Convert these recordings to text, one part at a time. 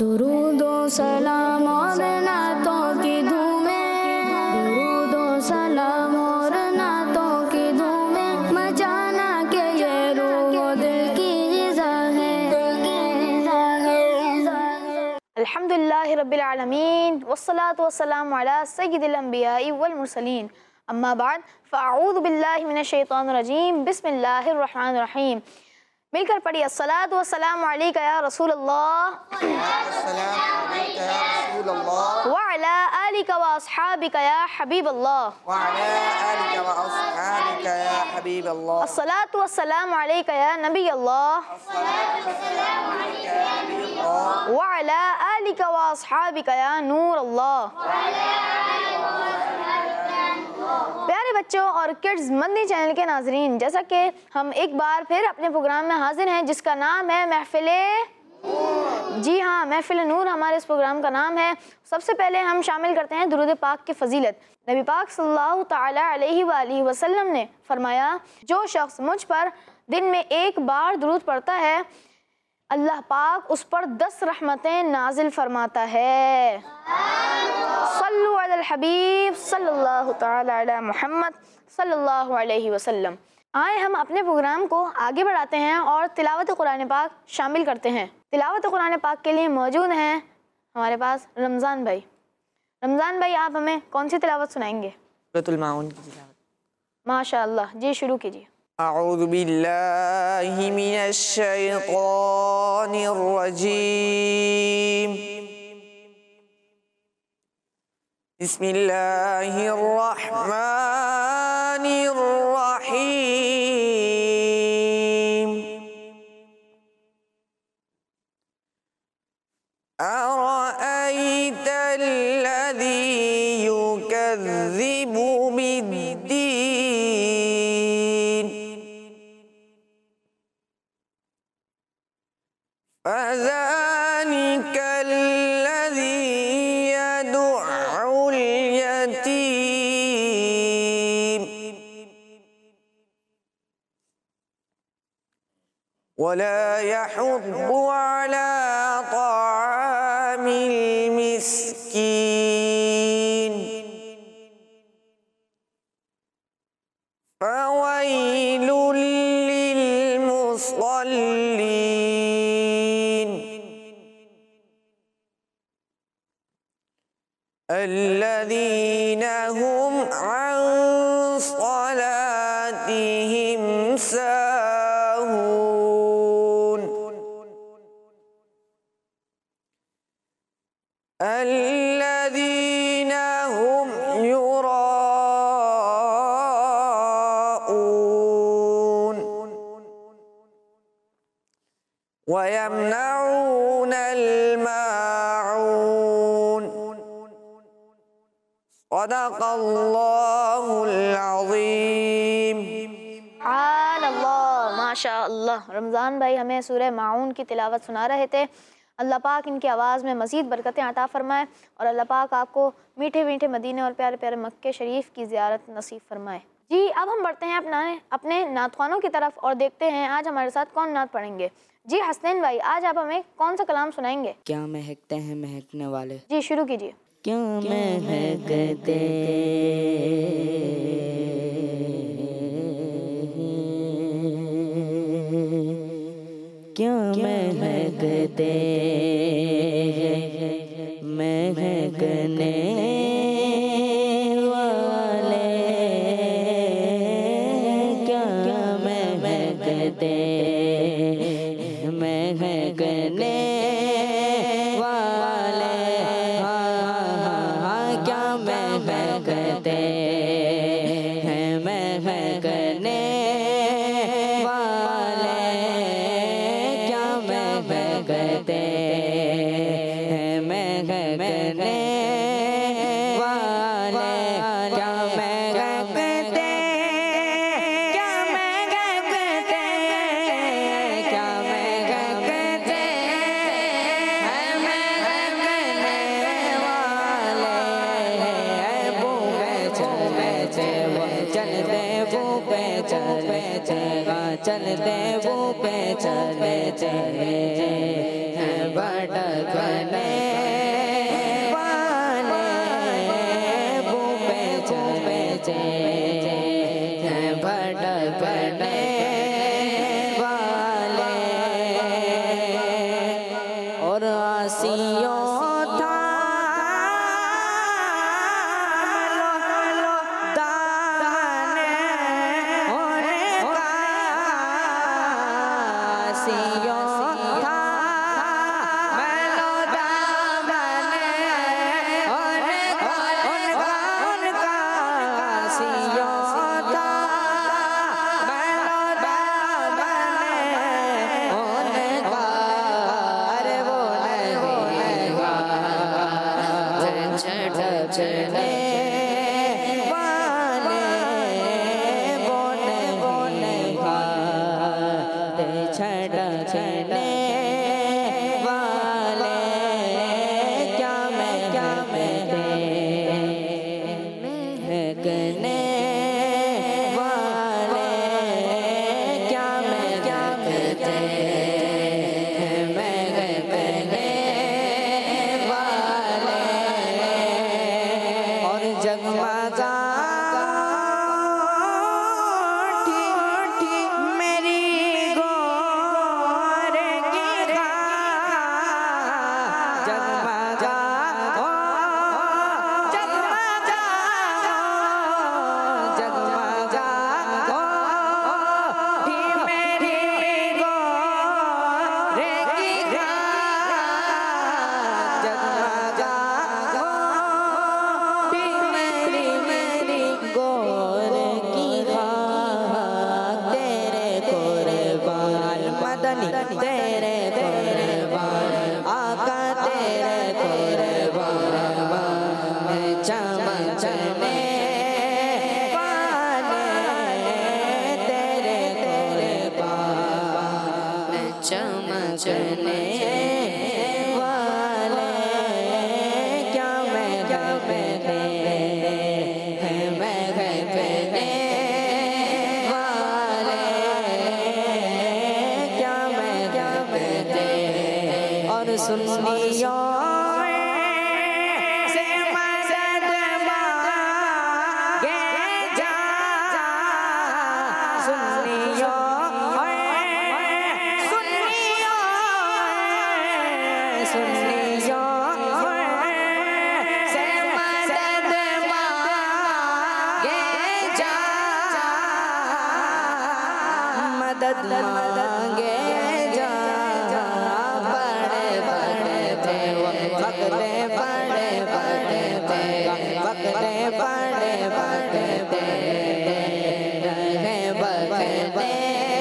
दुरूदो सलाम और नातों की धूमें, दुरूदो सलाम और नातों की धूमें, मचाना के ये रूह दिल की ग़िज़ा है। अल्हम्दुलिल्लाहि रब्बिल आलमीन वस्सलातु वस्सलामु अला सय्यिदिल अंबियाइ वल मुरसलीन, अम्मा बाद फ़अऊज़ु बिल्लाहि मिनश शैतानिर रजीम, बिस्मिल्लाहिर रहमानिर रहीम। मिलकर पढ़िए अस्सलातु वस्सलामु अलैका या रसूल अल्लाह व अला आलिका व अस्हाबिका या हबीब अल्लाह। अस्सलातु वस्सलामु अलैका या नबी अल्लाह व अला आलिका व अस्हाबिका या नूर अल्लाह। प्यारे बच्चों और किड्स मंदी चैनल के नाजरीन, जैसा कि हम एक बार फिर अपने प्रोग्राम में हाजिर हैं जिसका नाम है महफिले, जी हाँ, महफिल नूर हमारे इस प्रोग्राम का नाम है। सबसे पहले हम शामिल करते हैं दुरूद पाक की फजीलत। नबी पाक सल्लल्लाहु तआला अलैहि वालैहि वसल्लम ने फरमाया, जो शख्स मुझ पर दिन में एक बार दुरूद पढ़ता है, अल्लाह पाक उस पर 10 रहमतें नाजिल फरमाता है। सल्लु अलल हबीब सल्लल्लाहु तआला अला मुहम्मद सल्लल्लाहु अलैहि वसल्लम। आए हम अपने प्रोग्राम को आगे बढ़ाते हैं और तिलावत कुरान पाक शामिल करते हैं। तिलावत कुरान पाक के लिए मौजूद हैं हमारे पास रमज़ान भाई। रमज़ान भाई, आप हमें कौन सी तिलावत सुनाएंगे? सूरतुल माऊन की तिलावत। माशाअल्लाह, जी शुरू कीजिए। अऊज़ु बिल्लाहि मिनश शैतानिर रजीम, बिस्मिल्लाहिर रहमानिर रहीम। अरअयतल लज़ी युकज़्ज़िबु बिद्दीन, फ़ज़ालिकल लज़ी यदु'उल यतीम, वला यहुद्दु अला ता'ामिल मिस्कीन, फ़वैलुल लिल मुस्सल्लीन, अल्लज़ीना हुम अन सलातिहिम साहून, अल्लज़ीना हुम युराऊन व यमनऊनल माऊन। सदक़ल्लाहुल अज़ीम। अल्लाह, माशाअल्लाह। रमज़ान भाई हमें सूरह माऊन की तिलावत सुना रहे थे। अल्लाह पाक इनकी आवाज़ में मज़ीद बरकतें अता फ़रमाए और अल्लाह पाक आपको मीठे मीठे मदीने और प्यारे प्यारे मक्के शरीफ की ज़ियारत नसीब फ़रमाए। जी, अब हम बढ़ते हैं अपने नातख़्वानों की तरफ और देखते हैं आज हमारे साथ कौन नात पढ़ेंगे। जी हसनैन भाई, आज आप हमें कौन सा कलाम सुनाएंगे? क्या महकते हैं महकने वाले। जी शुरू कीजिए। क्या महकते क्या महकते महकने वाले, क्या महकते महकने वाले, क्या महकते हैं महकने वाले, क्या महकते हैं महकने वाले, क्या महकते क्या महकते क्या महकते हैं महकने वाले, चलते वो पे चले चलते वो पे चले चले भटकने वाले भूपे चले हैं भटकने वाले और आसियों था दाने होने का आसियों था चढ़ने वाले बोने बोने खाते छड़ने वाले क्या मैं महकने वाले क्या मैं महकने वाले और जगमगा मेरी गोर की जगमगा जगमगा मेरी गोर की जगमगा गोर की तेरे कुर्बान मदनी तेरे कुर्बान आका तेरे कुर्बान चमचने वाले तेरे कुर्बान चमचने वाले क्या मैं और सुनियो से मदद मांगे जा सुनियो सुनियो से मदद मांगे जा मदद मांगे जा बकरे बड़े बड़े बकरे बड़े बड़े रहे बकरे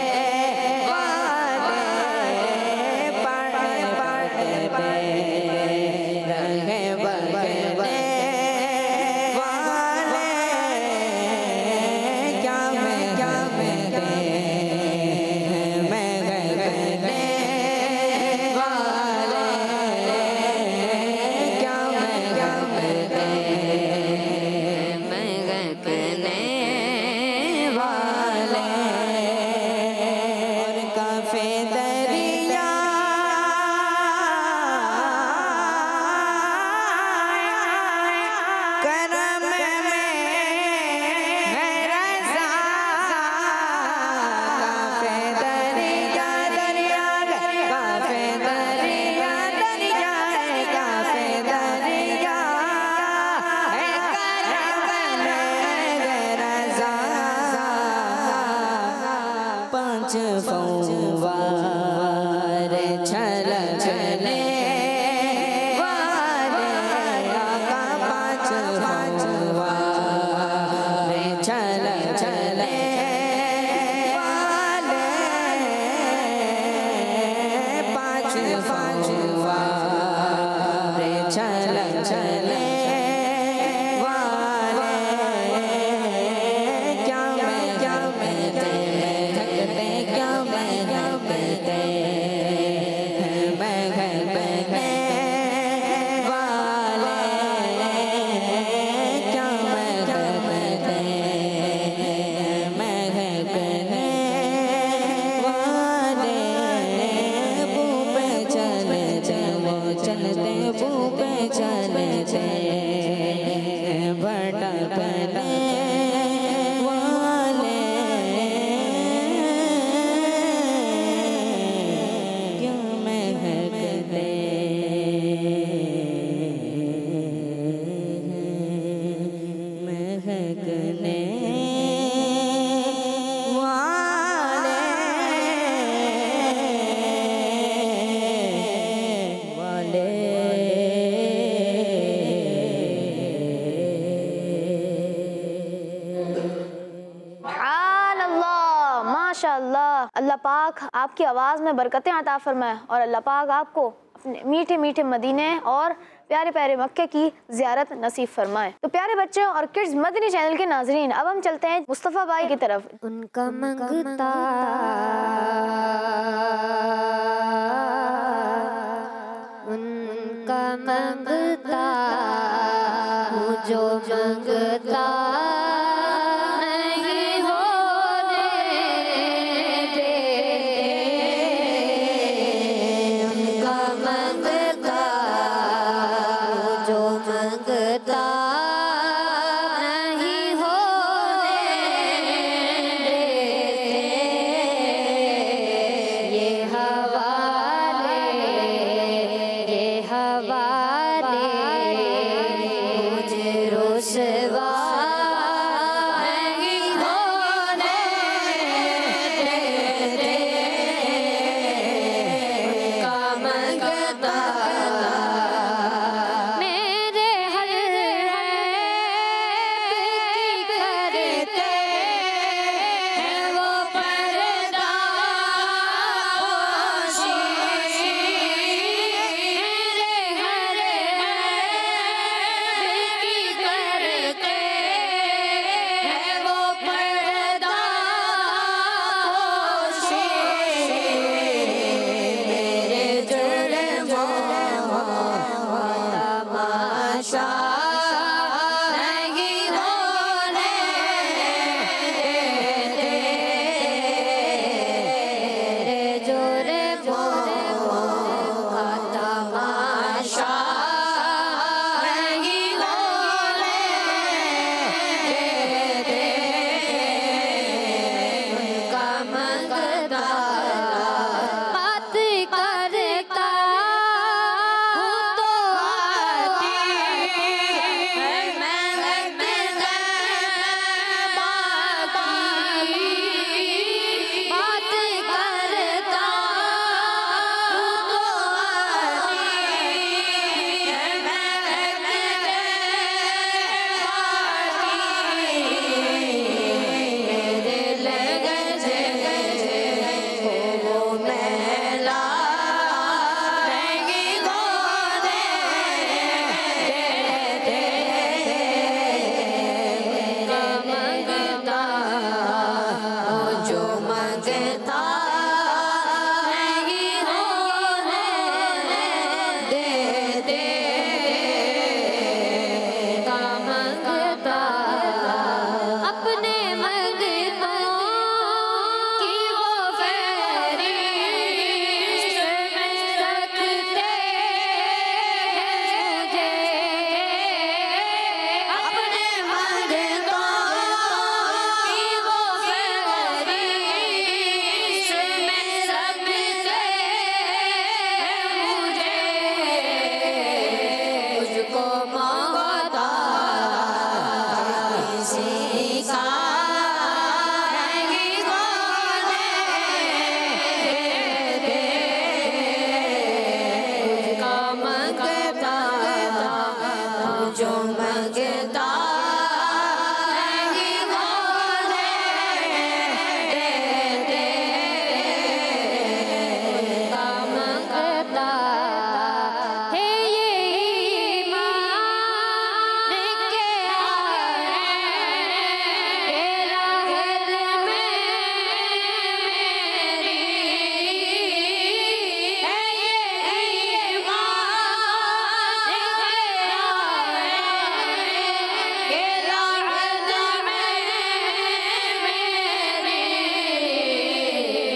वाले बड़े बड़े रहे बकरे वाले क्या मैं महबूब चलते भटकने वाले क्यों महकते महकने अल्लाह पाक आपकी आवाज़ में बरकतें अता फरमाए और अल्लाह पाक आपको अपने मीठे मीठे मदीने और प्यारे प्यारे मक्के की ज़ियारत नसीब फरमाए। तो प्यारे बच्चों और किड्स मदनी चैनल के नाजरीन, अब हम चलते हैं मुस्तफ़ा भाई की तरफ। उनका मंगता उनका मंगता जो मंगता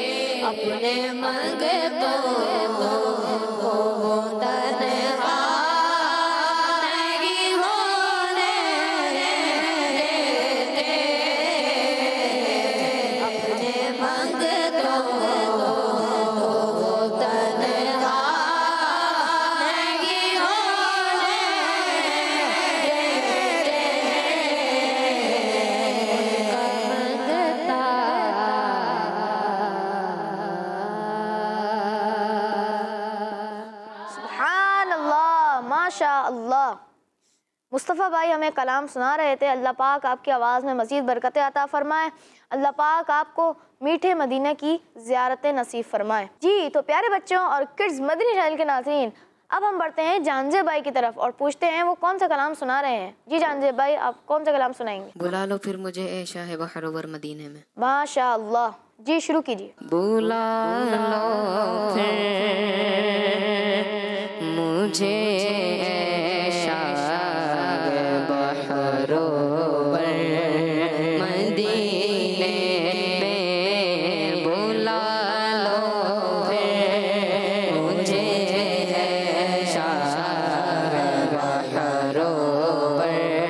अपने मंगतों को तन्हा माशा अल्लाह। मुस्तफ़ा भाई हमें कलाम सुना रहे थे। अल्लाह पाक आपकी आवाज़ में मज़ीद बरकतें अता फ़रमाए। अल्लाह पाक आपको मीठे मदीने की ज़ियारत नसीब फ़रमाए। जी तो प्यारे बच्चों और किड्स मदनी चैनल के नाज़रीन, अब हम बढ़ते हैं जानज़ेब भाई की तरफ और पूछते हैं वो कौन सा कलाम सुना रहे हैं। जी जानज़ेब भाई, आप कौन सा कलाम सुनाएंगे? बुला लो फिर मुझे ए शाह बहरोवर मदीने में। माशा अल्लाह, जी शुरू कीजिए। बुला लो फिर मुझे ए शाह बहरोवर मदीने में। बुला लो फिर मुझे ए शाह बहरोवर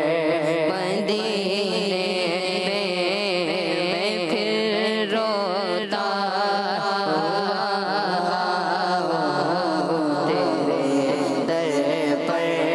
मदीने में। मैं फिर रोता तेरे दर पर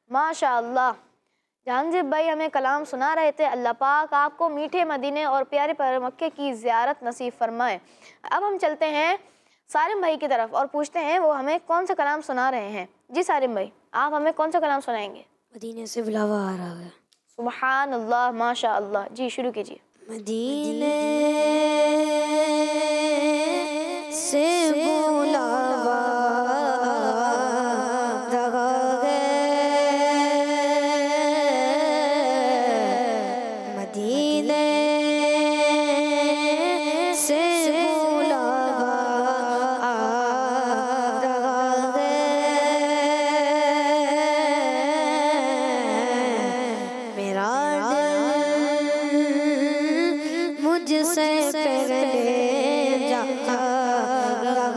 माशाअल्लाह। जहांगीर भाई हमें कलाम सुना रहे थे। अल्लाह पाक आपको मीठे मदीने और प्यारे प्यारे मक्के की ज़ियारत नसीब फरमाए। अब हम चलते हैं सारिम भाई की तरफ और पूछते हैं वो हमें कौन सा कलाम सुना रहे हैं। जी सारिम भाई, आप हमें कौन सा कलाम सुनाएंगे? मदीने से बुलावा आ रहा है। सुबहान अल्लाह, माशा अल्लाह। जी शुरू कीजिए। मदीने से बुलावा रहा है, मदीने से बुलावा आ रहा है, मेरा मुझसे पहले जा रहा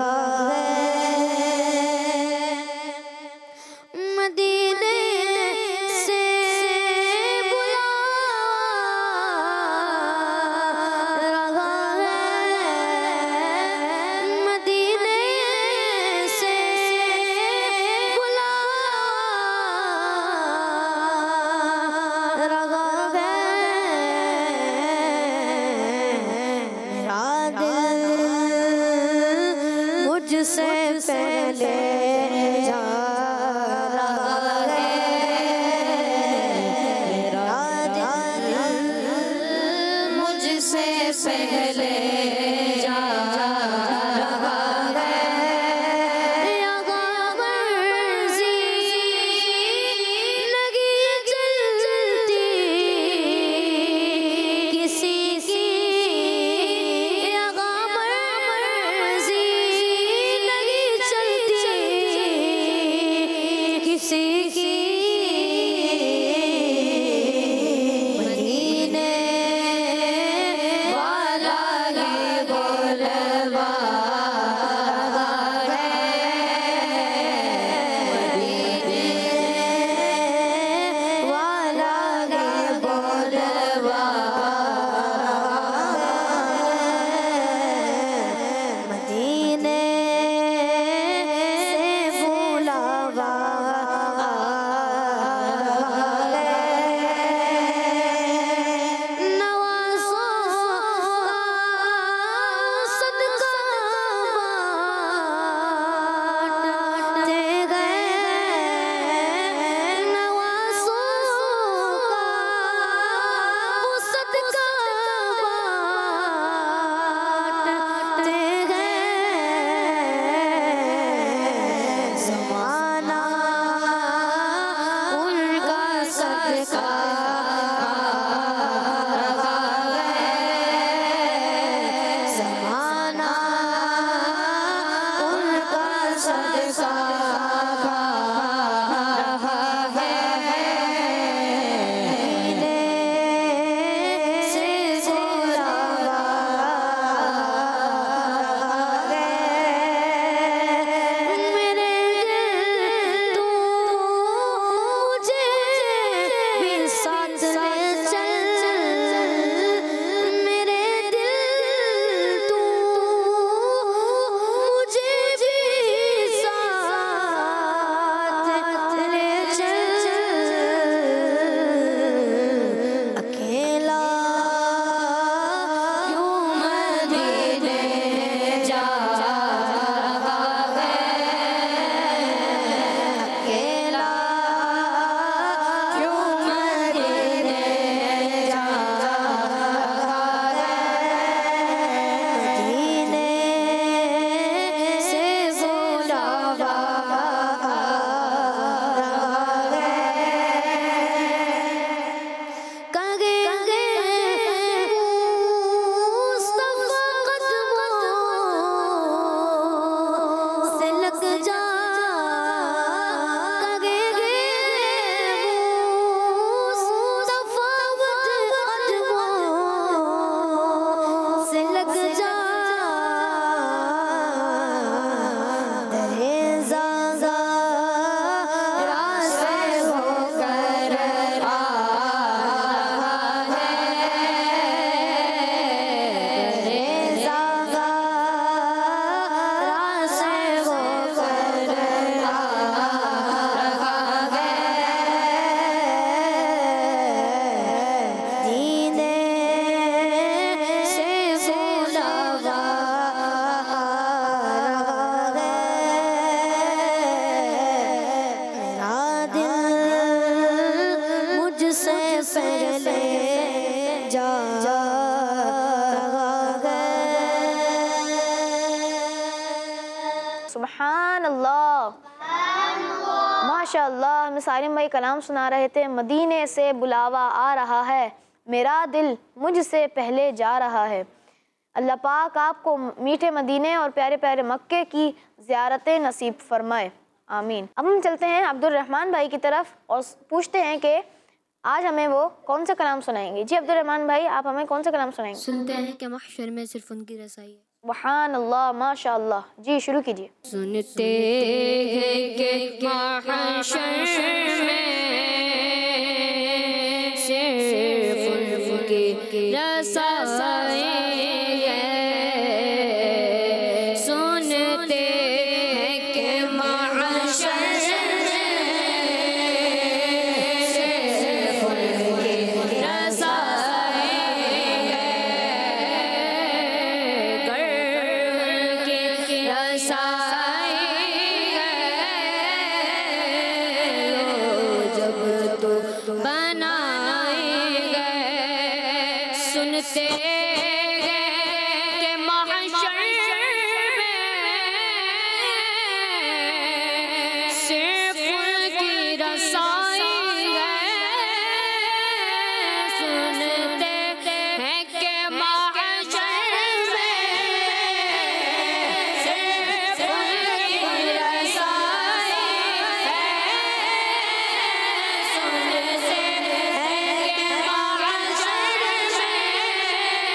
माशाअल्लाह, हमें सारिम भाई कलाम सुना रहे थे। मदीने से बुलावा आ रहा है, मेरा दिल मुझसे पहले जा रहा है। अल्लाह पाक आपको मीठे मदीने और प्यारे प्यारे मक्के की ज़ियारतें नसीब फरमाए, आमीन। अब हम चलते हैं अब्दुल रहमान भाई की तरफ और पूछते हैं कि आज हमें वो कौन सा कलाम सुनाएंगे। जी अब्दुल रहमान भाई, आप हमें कौन सा कलाम सुनाएंगे? सुनते हैं कि महशर में सिर्फ उनकी रसाई है। सुभान अल्लाह, माशाअल्लाह। जी शुरू कीजिए। सुनते हैं कि महशर में सिर्फ उनकी रसाई है। सुनते हैं कि महशर में सिर्फ उनकी रसाई है। गर्व की रसाई जब तो बनाएंगे। सुनते के महशर में सिर्फ उनकी रसाई है। सुनते हैं कि महशर में सिर्फ उनकी रसाई है। सुनते हैं कि महशर में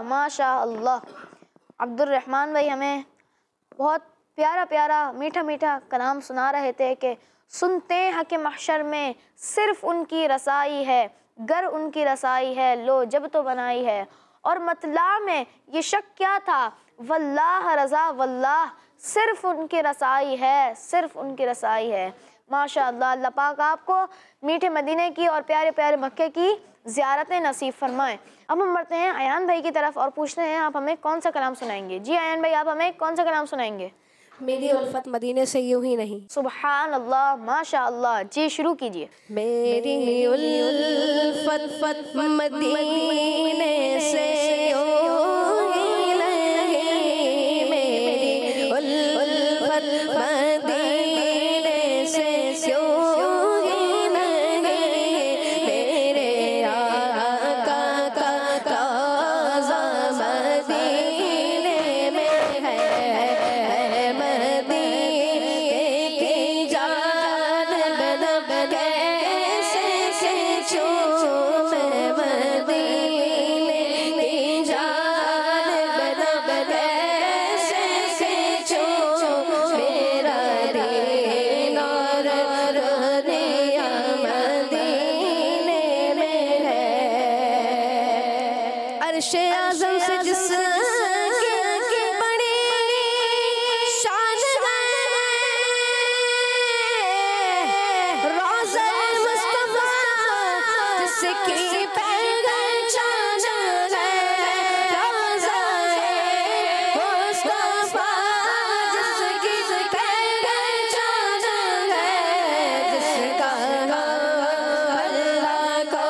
माशा अल्लाह। अब्दुल रहमान भाई हमें बहुत प्यारा प्यारा मीठा मीठा कलाम सुना रहे थे कि सुनते हैं कि महशर में सिर्फ उनकी रसाई है, गर उनकी रसाई है लो जब तो बनाई है। और मतला में ये शक क्या था, वल्लाह रज़ा वल्लाह सिर्फ उनकी रसाई है, सिर्फ उनकी रसाई है। माशाअल्लाह, अल्लाह पाक आपको मीठे मदीने की और प्यारे प्यारे मक्के की ज़ियारतें नसीब फरमाएं। अब हम बढ़ते हैं अयान भाई की तरफ और पूछते हैं आप हमें कौन सा कलाम सुनाएंगे। जी अयान भाई, आप हमें कौन सा कलाम सुनाएंगे? मेरी उल्फत मदीने से यूं ही नहीं। सुबहान अल्लाह, माशा अल्लाह। जी शुरू कीजिए। मेरी उल्फत मदीने से यूं ही नहीं, मेरी उल्फत मदीने से यूं ही नहीं, मेरे आका का ताज़ा मदीने में है। अर्शे आज़म से जिसकी बड़ी शान है, रोज़े मुस्तफ़ा जिसकी पहचान है, रोज़े मुस्तफ़ा जिसकी पहचान है, जिसका अल्लाह को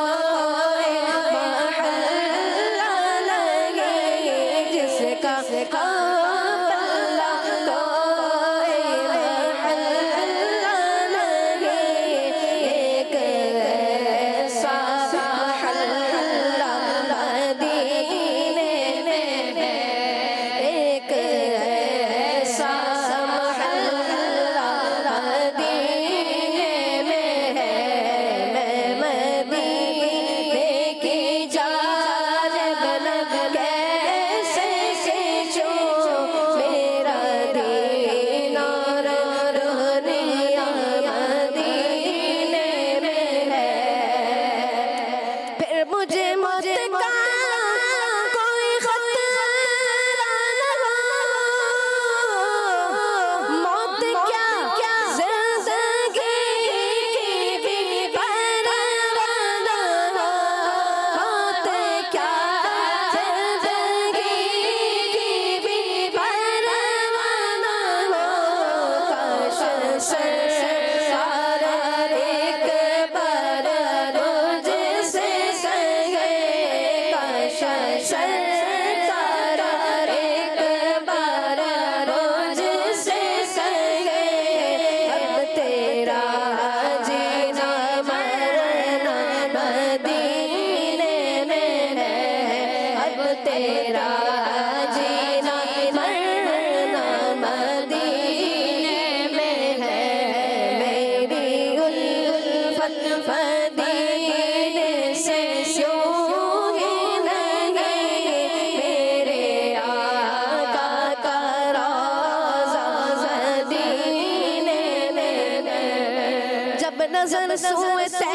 तेरा जीना मरना मदीने में है, मेरी उल्फत मदीने से यूं ही नहीं, मेरे आका का रोज़ा मदीने में है। जब नजर सोते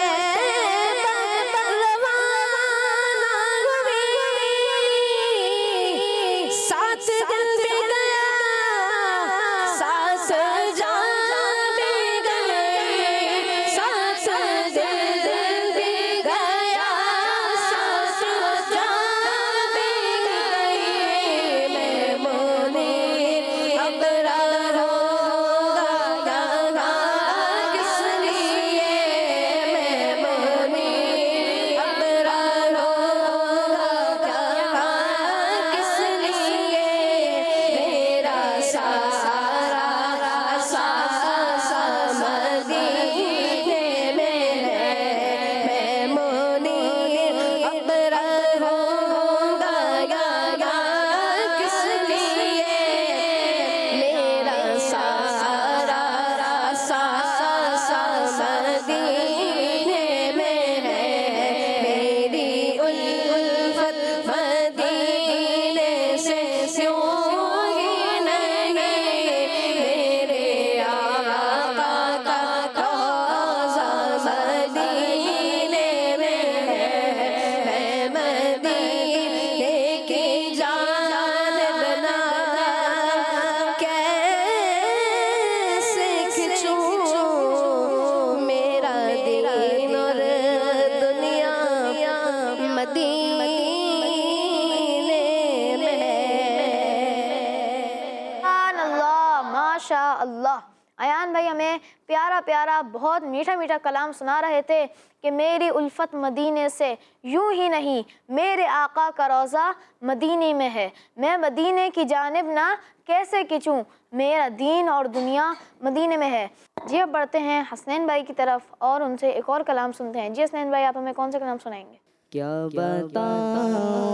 माशा अल्लाह। अयान भाई हमें प्यारा प्यारा बहुत मीठा मीठा कलाम सुना रहे थे कि मेरी उल्फत मदीने से यूं ही नहीं, मेरे आका का रोज़ा मदीने में है, मैं मदीने की जानिब ना कैसे खिंचूं, मेरा दीन और दुनिया मदीने में है। जी अब बढ़ते हैं हसनैन भाई की तरफ और उनसे एक और कलाम सुनते हैं। जी हसनैन भाई आप हमें कौन सा कलाम सुनाएंगे? क्या बताऊं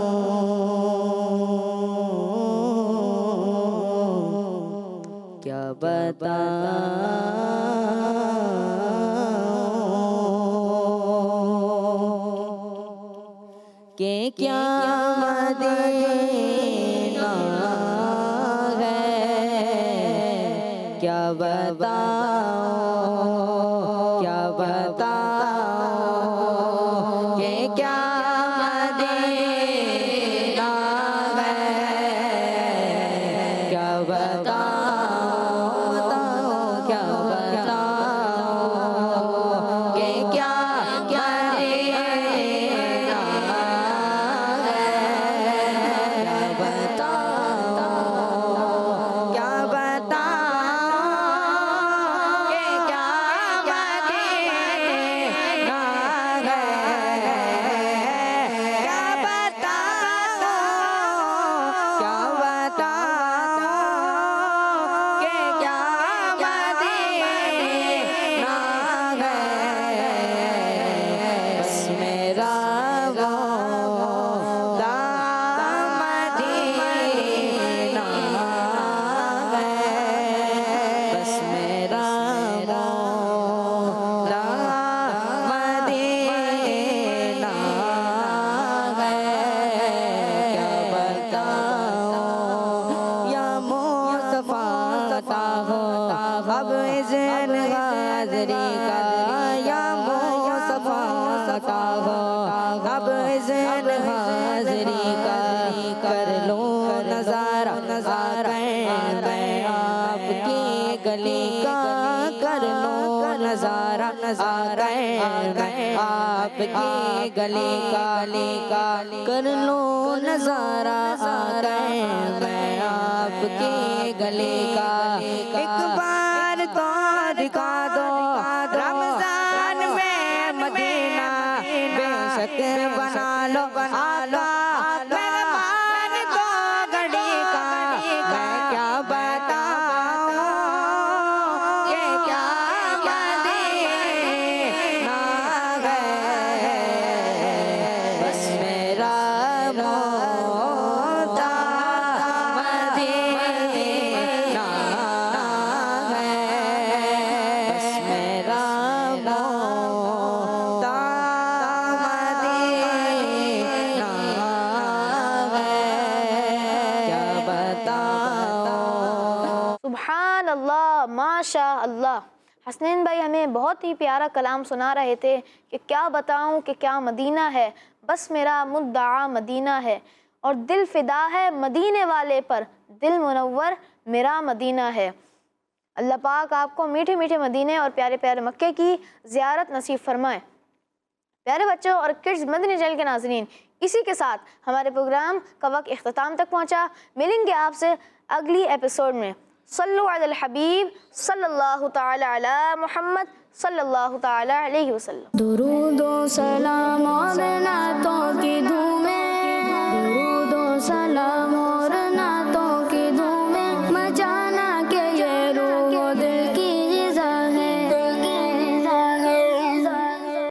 क्या बताऊं कि क्या मदीना है, क्या बताऊं क्या बताऊं कि क्या मदीना है, क्या बताऊं क्या बताऊं कि क्या मदीना है, क्या बताऊं क्या बताऊं कि क्या मदीना है, क्या बताऊं क्या बताऊं कि क्या मदीना है, बस मेरा वादा मदीना है, बस मेरा वादा मदीना है, क्या बताऊं या मुस्तफा का हो अब इज़्न हाज़री का, या मुस्तफा का हो अब इज़्न हाज़री का, कर लो नज़ारा नज़ारा मैं आपकी गली का, कर लो नज़ारा नज़ारा मैं आपकी गली का, कर लो नज़ारा मैं आपकी गली का, एक बार तो दिखा दो रमजान में मदीना, बेशक बना लो आका मेहमान को घड़ी का, मैं क्या बताऊं ये क्या मदीना है, बस मेरा मोता मदीना है, बस मेरा मोता मदीना है, क्या बताऊं। सुभान अल्लाह माशा अल्लाह। हसनैन भाई हमें बहुत ही प्यारा कलाम सुना रहे थे कि क्या बताऊं कि क्या मदीना है, बस मेरा मुद्दा मदीना है, और दिल फिदा है मदीने वाले पर, दिल मुनव्वर मेरा मदीना है। अल्लाह पाक आपको मीठे मीठे मदीने और प्यारे प्यारे मक्के की ज़ियारत नसीब फरमाए। प्यारे बच्चों और किड्स मदनी चैनल के नाज़रीन, इसी के साथ हमारे प्रोग्राम का वक्त इख्तिताम तक पहुँचा। मिलेंगे आपसे अगली एपिसोड में। सल्लु अलल हबीब सल्लल्लाहु ताला अला मुहम्मद सल्लल्लाहु ताला अलैहि वसल्लम। दुरूद व सलाम और नातों की धूमें